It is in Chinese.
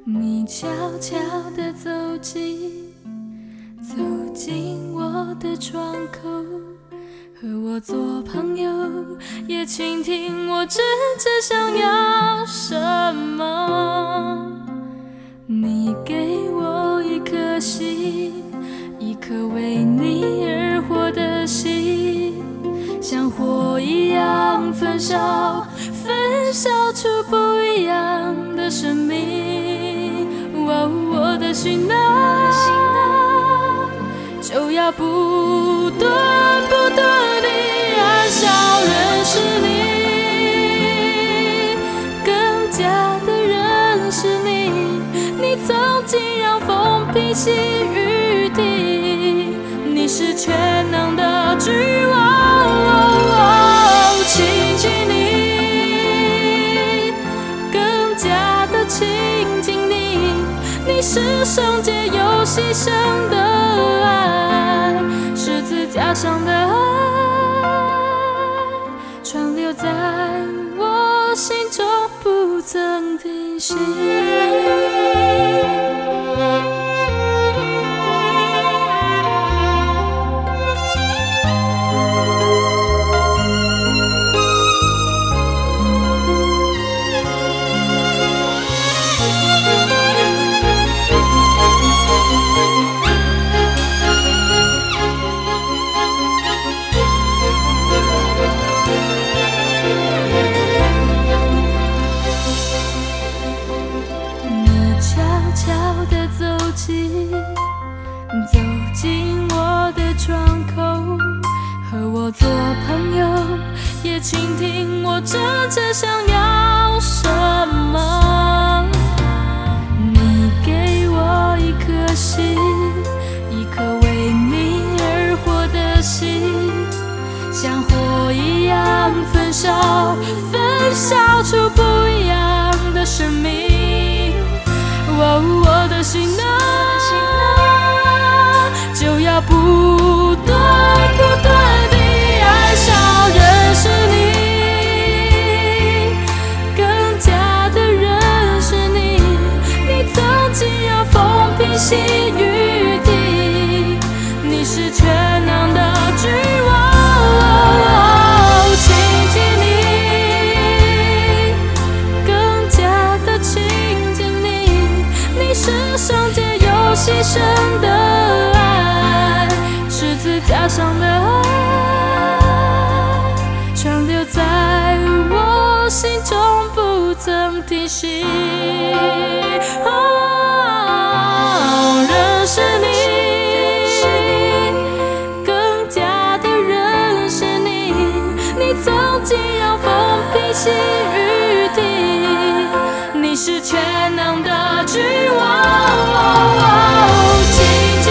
你悄悄地走进我的窗口，和我做朋友，也倾听我真正想要什么。你给我一颗心，一颗为你而活的心，像火一样焚烧出不一样的生命。我的心啊，就要不断地燃烧，认识你，更加的认识你。你曾经让风平息雨停，你是全能的君王。亲近你，更加的亲近你，你是圣洁又牺牲的爱，十字架上的爱，川流在我心中不曾停息。悄地走进我的窗口，和我做朋友，也倾听我真正想要什么。你给我一颗心，一颗为你而活的心，像火一样焚烧出不一样的生命。我的心啊，就要不断地燃烧，认识你，更加的认识你。你曾经让风平息雨停，你是全能的君王。亲近你，更加的亲近你，你是圣洁又牺牲的爱，十字架上的爱，川流在我心中不曾停息。认识你，更加的认识你，你曾经让风平息雨停，你是全能的君王。亲